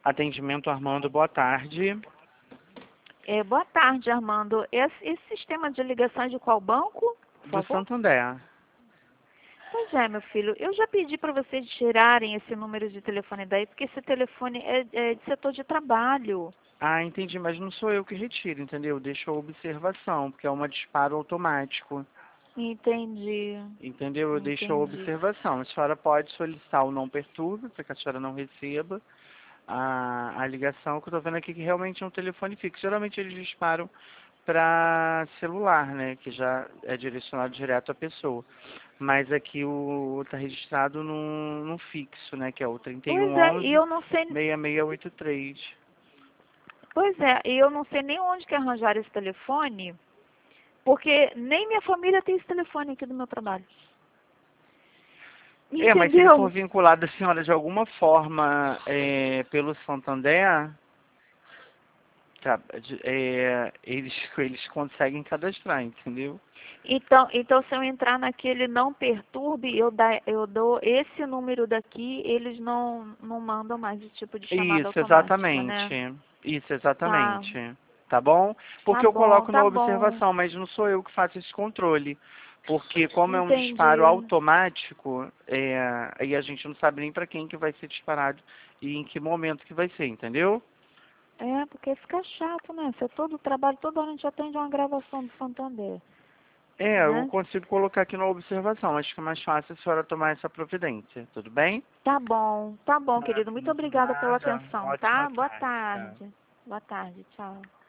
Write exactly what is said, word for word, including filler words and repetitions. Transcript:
Atendimento Armando, boa tarde. É, boa tarde, Armando. Esse, esse sistema de ligação é de qual banco, por Do favor? Santander. Pois é, meu filho. Eu já pedi para vocês tirarem esse número de telefone daí, porque esse telefone é, é de setor de trabalho. Ah, entendi, mas não sou eu que retiro, entendeu? Deixo a observação, porque é um disparo automático. Entendi, Entendeu? Eu deixo a entendi. observação. A senhora pode solicitar o não perturbe, para que a senhora não receba a, a ligação, que eu tô vendo aqui que realmente é um telefone fixo. Geralmente eles disparam para celular, né? Que já é direcionado direto à pessoa. Mas aqui o tá registrado no, no fixo, né? Que é o trinta e um Pois é, e onze eu não sei, seis seis oito três. pois é, e eu não sei nem onde que arranjar esse telefone, porque nem minha família tem esse telefone aqui do meu trabalho. É, mas se ele for Entendeu? vinculado à senhora de alguma forma é, pelo Santander, tá, de- é, eles, eles conseguem cadastrar, entendeu? Então, então se eu entrar naquele não perturbe, eu, dá, eu dou esse número daqui, eles não, não mandam mais esse tipo de chamada Isso, automática, né? exatamente. Isso, Tá, exatamente. Tá bom? tá Porque eu bom, coloco na tá bom. observação, mas não sou eu que faço esse controle. Porque como é um disparo Entendi. automático, é, aí a gente não sabe nem para quem que vai ser disparado e em que momento que vai ser, entendeu? É, porque fica chato, né? Você todo trabalho, toda hora a gente atende uma gravação do Santander, É, eu né? consigo colocar aqui na observação. Acho que é mais fácil a senhora tomar essa providência. Tudo bem? Tá bom, tá bom, Tá, querido. Muito de obrigada pela nada. atenção, Ótima tá? Boa tarde. Tchau. tarde. Boa tarde, tchau.